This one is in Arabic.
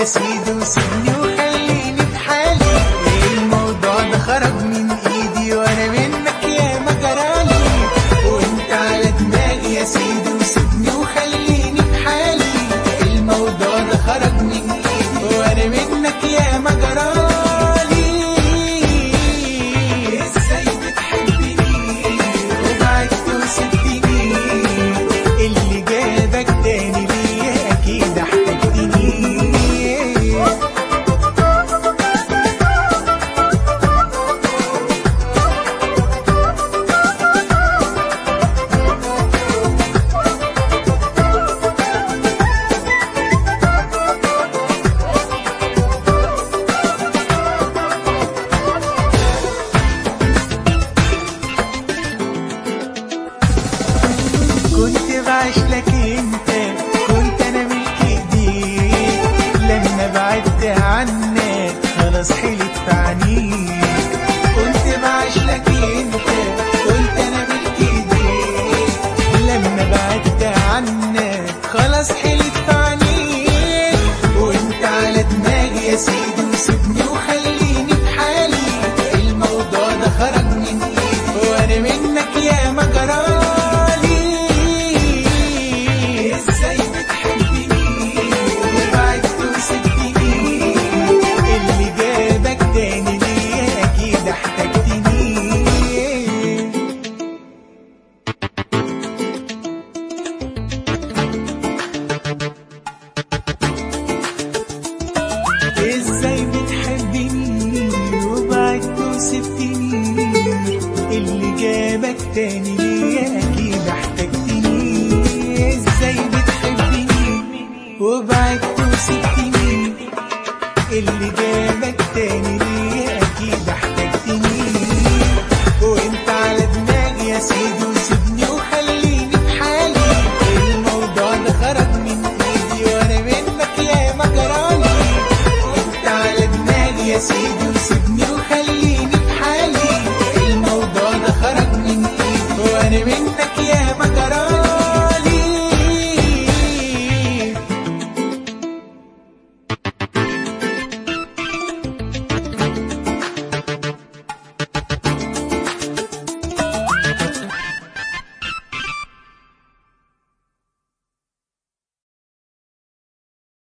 سيدي وسيبني وخليني في حالي. الموضوع ده خرج من ايدي وانا منك يا ما جرالي، وانت على دماغي يا سيدي وسيبني وخليني في حالي. الموضوع ده خرج من ايدي وانا منك يا ما جرالي. ازاي بتحبني وبعدت وسبتني؟ اللي جابك تاني ليا اكيد احتجتني. كنت بعشلك انت، كنت انا ملك ايديك. لما بعدت عنك خلاص حلفت عنيك. كنت بعشلك انت، كنت انا ملك ايديك. لما بعدت عنك خلاص حلفت